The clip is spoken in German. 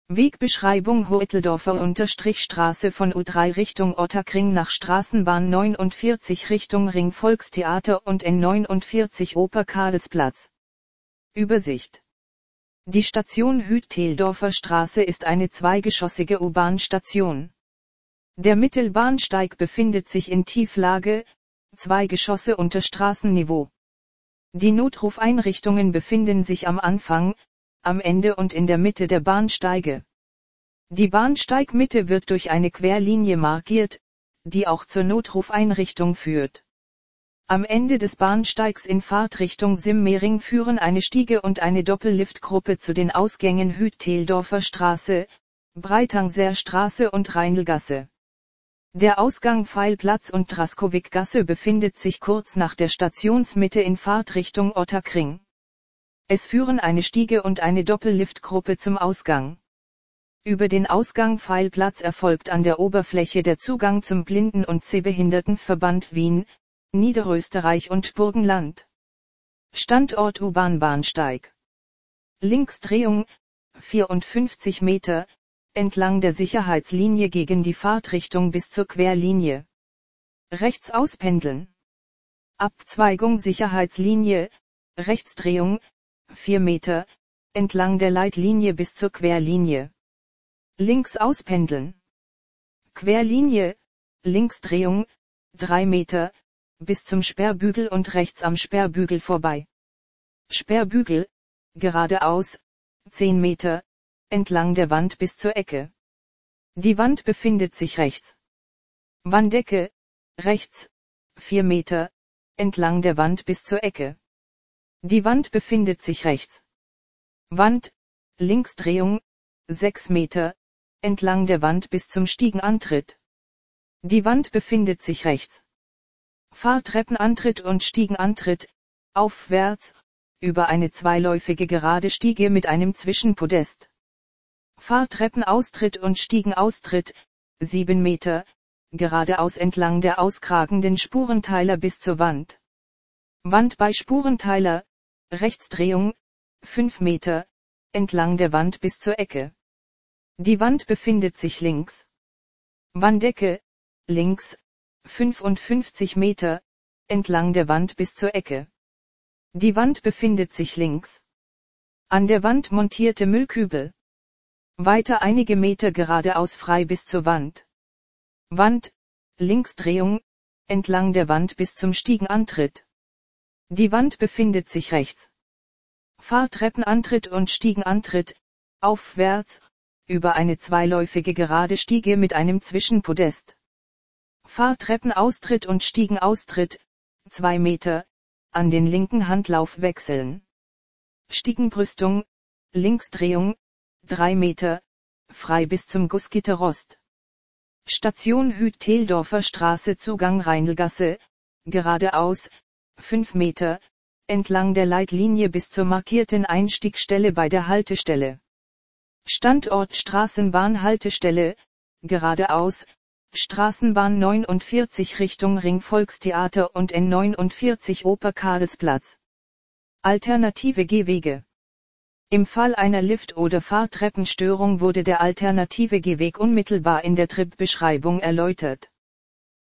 Wegbeschreibung Hoeteldorfer-Straße von U3 Richtung Ottakring nach Straßenbahn 49 Richtung Ring Volkstheater und N49 Oper Karlsplatz. Übersicht. Die Station Hoeteldorfer Straße ist eine zweigeschossige U-Bahn-Station. Der Mittelbahnsteig befindet sich in Tieflage, 2 Geschosse unter Straßenniveau. Die Notrufeinrichtungen befinden sich am Anfang, am Ende und in der Mitte der Bahnsteige. Die Bahnsteigmitte wird durch eine Querlinie markiert, die auch zur Notrufeinrichtung führt. Am Ende des Bahnsteigs in Fahrtrichtung Simmering führen eine Stiege und eine Doppelliftgruppe zu den Ausgängen Hoeteldorfer Straße, Breitangser Straße und Rheinlgasse. Der Ausgang Pfeilplatz und Draskovikgasse befindet sich kurz nach der Stationsmitte in Fahrtrichtung Ottakring. Es führen eine Stiege und eine Doppelliftgruppe zum Ausgang. Über den Ausgang Pfeilplatz erfolgt an der Oberfläche der Zugang zum Blinden- und Sehbehindertenverband Wien, Niederösterreich und Burgenland. Standort U-Bahn-Bahnsteig. Linksdrehung, 54 Meter, entlang der Sicherheitslinie gegen die Fahrtrichtung bis zur Querlinie. Rechts auspendeln. Abzweigung Sicherheitslinie, Rechtsdrehung, 4 Meter, entlang der Leitlinie bis zur Querlinie. Links auspendeln. Querlinie, Linksdrehung, 3 Meter, bis zum Sperrbügel und rechts am Sperrbügel vorbei. Sperrbügel, geradeaus, 10 Meter, entlang der Wand bis zur Ecke. Die Wand befindet sich rechts. Wanddecke, rechts, 4 Meter, entlang der Wand bis zur Ecke. Die Wand befindet sich rechts. Wand, Linksdrehung, 6 Meter, entlang der Wand bis zum Stiegenantritt. Die Wand befindet sich rechts. Fahrtreppenantritt und Stiegenantritt, aufwärts, über eine zweiläufige gerade Stiege mit einem Zwischenpodest. Fahrtreppenaustritt und Stiegenaustritt, 7 Meter, geradeaus entlang der auskragenden Spurenteiler bis zur Wand. Wand bei Spurenteiler, Rechtsdrehung, 5 Meter, entlang der Wand bis zur Ecke. Die Wand befindet sich links. Wanddecke, links, 55 Meter, entlang der Wand bis zur Ecke. Die Wand befindet sich links. An der Wand montierte Müllkübel. Weiter einige Meter geradeaus frei bis zur Wand. Wand, Linksdrehung, entlang der Wand bis zum Stiegenantritt. Die Wand befindet sich rechts. Fahrtreppenantritt und Stiegenantritt, aufwärts, über eine zweiläufige gerade Stiege mit einem Zwischenpodest. Fahrtreppenaustritt und Stiegenaustritt, 2 Meter, an den linken Handlauf wechseln. Stiegenbrüstung, Linksdrehung, 3 Meter, frei bis zum Gussgitterrost. Station Hoeteldorfer Straße Zugang Rheinlgasse, geradeaus, 5 Meter, entlang der Leitlinie bis zur markierten Einstiegstelle bei der Haltestelle. Standort Straßenbahnhaltestelle, geradeaus, Straßenbahn 49 Richtung Ring Volkstheater und N49 Oper Karlsplatz. Alternative Gehwege. Im Fall einer Lift- oder Fahrtreppenstörung wurde der alternative Gehweg unmittelbar in der Tripbeschreibung erläutert.